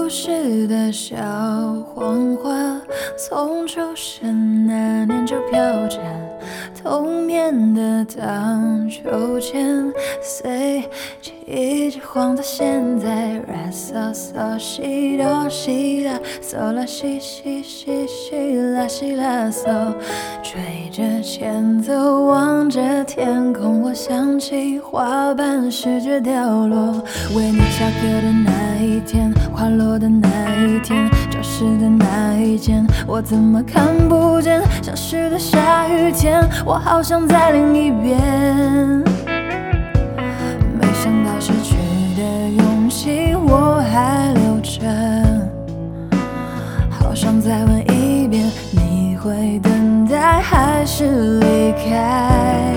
事的小黄花，从出生那年就飘着童年的荡秋千，随季节晃到现在。啦嗦嗦西哆西啦嗦啦西西西西啦西啦嗦，吹着前奏，望着天空，我想起花瓣试着掉落。为你下课的那一天，花落的那一天，教室的那一间，我怎么看不见消失的下雨天？我好想再淋一遍。没想到失去的勇气我还留着，好想再问一遍，你会等待还是离开？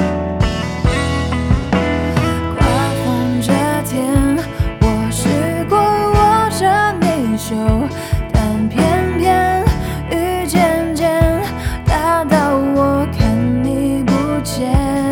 刮风这天，我试过握着你手，但偏偏雨渐渐大到我看你不见。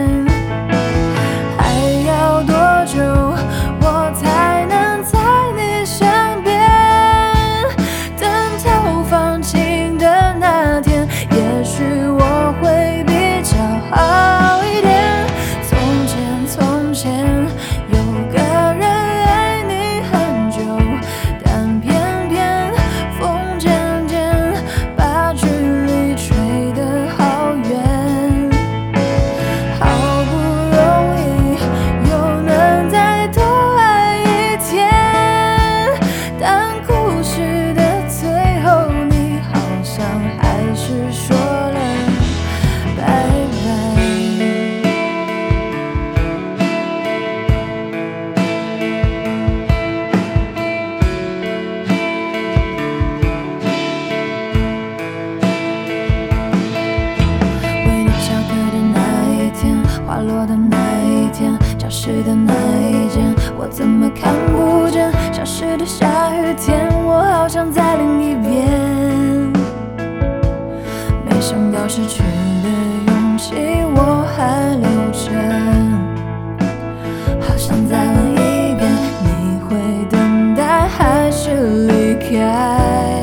还要多久我才能在你身边？等头放晴的那天，也许我会比较好一点。从前从前有个人爱你很久，但偏偏风渐渐把距离吹得好远。好不容易又能再多爱一天，但故事的最后，你好像还是说了拜拜。为你翘课的那一天，花落的那一天，教室的那一间，我怎么看不见消失的下雨天？我好想再淋一遍。没想到失去的勇气我还留着，好想再问一遍，你会等待还是离开？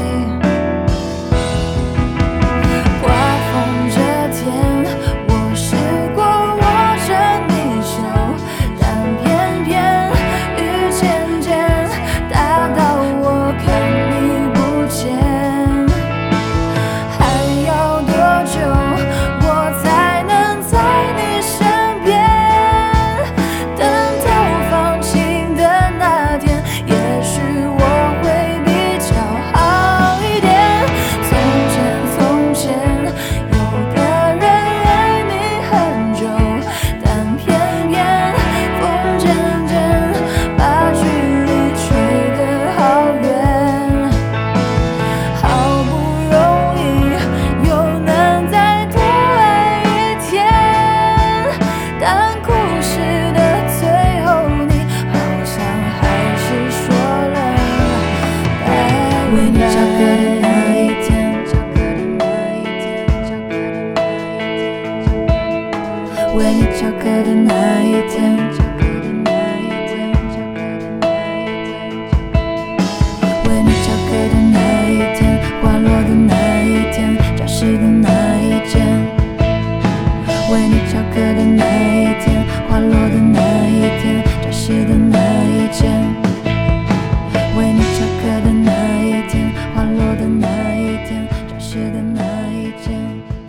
刮风这天，我试过握着你手，但偏偏雨渐渐大到我看你不见。还要多久我才能在你身边？等头放晴的那天，也许我会比较好一点。从前从前有个人爱你很久，但偏偏风渐渐把距离吹得好远。好不容易又能再多爱一天，但故事的最后，你好像还是说了拜拜。为你翘课的那一天，为你翘课的那一天，为你翘课的那一天，花落的那一天，教室的那一间。为你翘课的那一天，花落的那一天，教室的那一间。为你翘课的那一天，花落的那一天，教室的那一间。